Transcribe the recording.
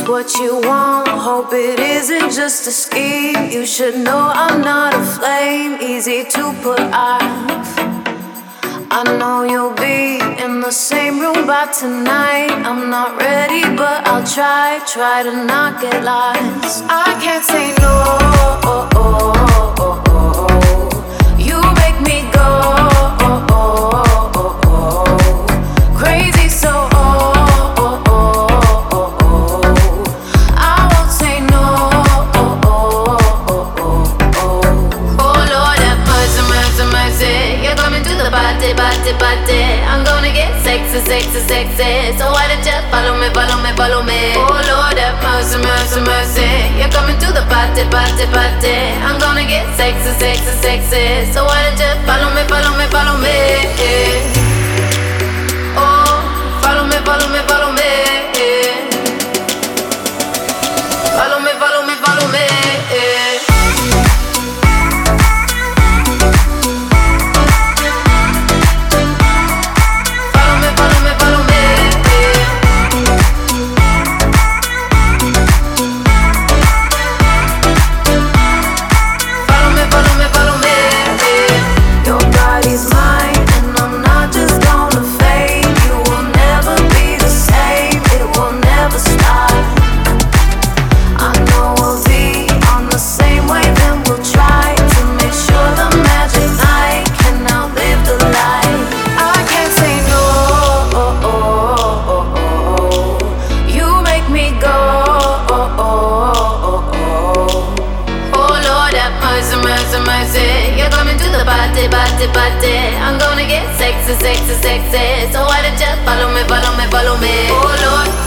what you want. Hope it isn't just a scheme. You should know I'm not a flame, easy to put off. I know you'll be in the same room by tonight. I'm not ready, but I'll try to not get lost. I can't say no. You make me go crazy, so I won't say no. Oh Lord, have mercy, mercy, mercy. You're coming to the party, party, party. I'm gonna get sexy, sexy, sexy. So why don't you follow me, follow me, follow me? Oh Lord, have mercy, mercy, mercy. You're coming to the party, party, party. I'm gonna get sexy, sexy, sexy. So why don't you follow me, follow me, follow me? Oh, follow me, follow me, follow me. Follow me, follow me, follow me. You're coming to the party, party, party. I'm gonna get sexy, sexy, sexy. So why don't you follow me, follow me, follow me? Oh Lord.